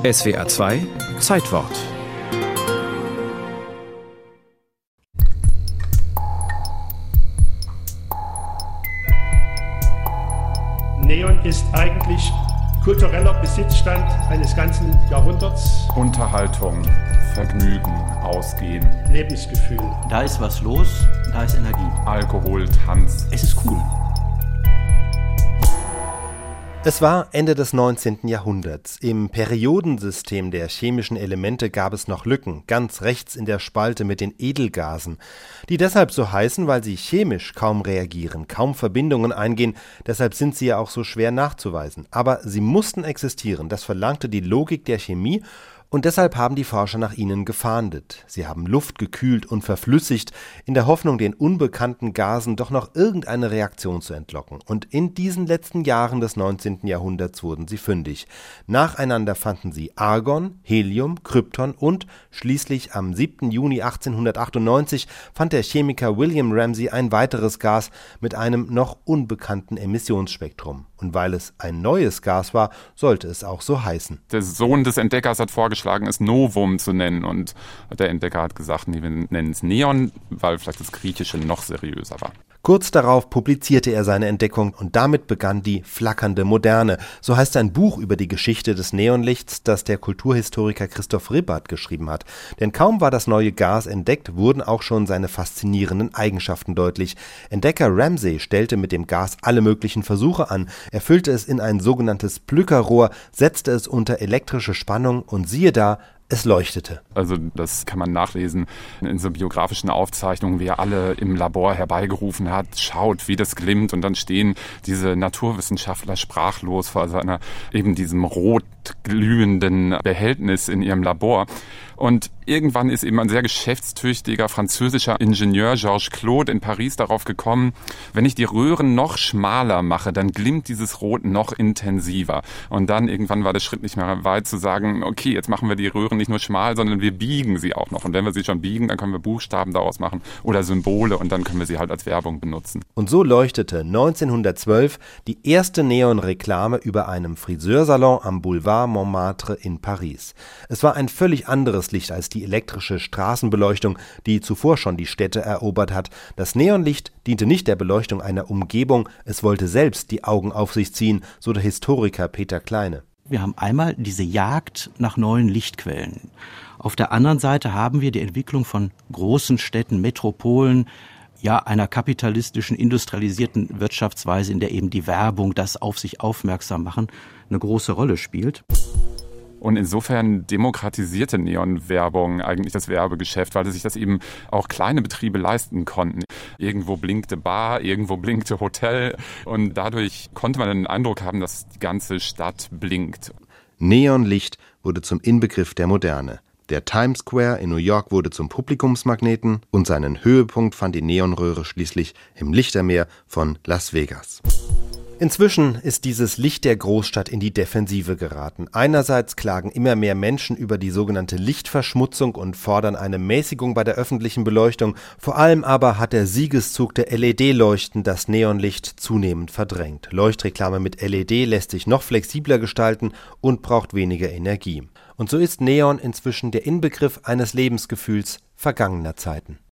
SWR 2 Zeitwort. Neon ist eigentlich kultureller Besitzstand eines ganzen Jahrhunderts. Unterhaltung, Vergnügen, Ausgehen, Lebensgefühl. Da ist was los, da ist Energie. Alkohol, Tanz. Es ist cool. Es war Ende des 19. Jahrhunderts. Im Periodensystem der chemischen Elemente gab es noch Lücken, ganz rechts in der Spalte mit den Edelgasen, die deshalb so heißen, weil sie chemisch kaum reagieren, kaum Verbindungen eingehen, deshalb sind sie ja auch so schwer nachzuweisen. Aber sie mussten existieren, das verlangte die Logik der Chemie, und deshalb haben die Forscher nach ihnen gefahndet. Sie haben Luft gekühlt und verflüssigt, in der Hoffnung, den unbekannten Gasen doch noch irgendeine Reaktion zu entlocken. Und in diesen letzten Jahren des 19. Jahrhunderts wurden sie fündig. Nacheinander fanden sie Argon, Helium, Krypton und schließlich am 7. Juni 1898 fand der Chemiker William Ramsay ein weiteres Gas mit einem noch unbekannten Emissionsspektrum. Und weil es ein neues Gas war, sollte es auch so heißen. Der Sohn des Entdeckers hat vorgeschlagen, es Novum zu nennen. Und der Entdecker hat gesagt, nee, wir nennen es Neon, weil vielleicht das Griechische noch seriöser war. Kurz darauf publizierte er seine Entdeckung und damit begann die flackernde Moderne. So heißt ein Buch über die Geschichte des Neonlichts, das der Kulturhistoriker Christoph Ribbert geschrieben hat. Denn kaum war das neue Gas entdeckt, wurden auch schon seine faszinierenden Eigenschaften deutlich. Entdecker Ramsay stellte mit dem Gas alle möglichen Versuche an. Er füllte es in ein sogenanntes Plückerrohr, setzte es unter elektrische Spannung und siehe da, es leuchtete. Also das kann man nachlesen in so biografischen Aufzeichnungen, wie er alle im Labor herbeigerufen hat, schaut, wie das glimmt, und dann stehen diese Naturwissenschaftler sprachlos vor seiner eben diesem rot glühenden Behältnis in ihrem Labor. Und irgendwann ist eben ein sehr geschäftstüchtiger französischer Ingenieur, Georges Claude, in Paris darauf gekommen, wenn ich die Röhren noch schmaler mache, dann glimmt dieses Rot noch intensiver. Und dann irgendwann war der Schritt nicht mehr weit zu sagen, okay, jetzt machen wir die Röhren nicht nur schmal, sondern wir biegen sie auch noch. Und wenn wir sie schon biegen, dann können wir Buchstaben daraus machen oder Symbole, und dann können wir sie halt als Werbung benutzen. Und so leuchtete 1912 die erste Neonreklame über einem Friseursalon am Boulevard Montmartre in Paris. Es war ein völlig anderes Licht als die elektrische Straßenbeleuchtung, die zuvor schon die Städte erobert hat. Das Neonlicht diente nicht der Beleuchtung einer Umgebung, es wollte selbst die Augen auf sich ziehen, so der Historiker Peter Kleine. Wir haben einmal diese Jagd nach neuen Lichtquellen. Auf der anderen Seite haben wir die Entwicklung von großen Städten, Metropolen, ja, einer kapitalistischen, industrialisierten Wirtschaftsweise, in der eben die Werbung, das auf sich aufmerksam machen, eine große Rolle spielt. Und insofern demokratisierte Neonwerbung eigentlich das Werbegeschäft, weil sich das eben auch kleine Betriebe leisten konnten. Irgendwo blinkte Bar, irgendwo blinkte Hotel, und dadurch konnte man den Eindruck haben, dass die ganze Stadt blinkt. Neonlicht wurde zum Inbegriff der Moderne. Der Times Square in New York wurde zum Publikumsmagneten und seinen Höhepunkt fand die Neonröhre schließlich im Lichtermeer von Las Vegas. Inzwischen ist dieses Licht der Großstadt in die Defensive geraten. Einerseits klagen immer mehr Menschen über die sogenannte Lichtverschmutzung und fordern eine Mäßigung bei der öffentlichen Beleuchtung. Vor allem aber hat der Siegeszug der LED-Leuchten das Neonlicht zunehmend verdrängt. Leuchtreklame mit LED lässt sich noch flexibler gestalten und braucht weniger Energie. Und so ist Neon inzwischen der Inbegriff eines Lebensgefühls vergangener Zeiten.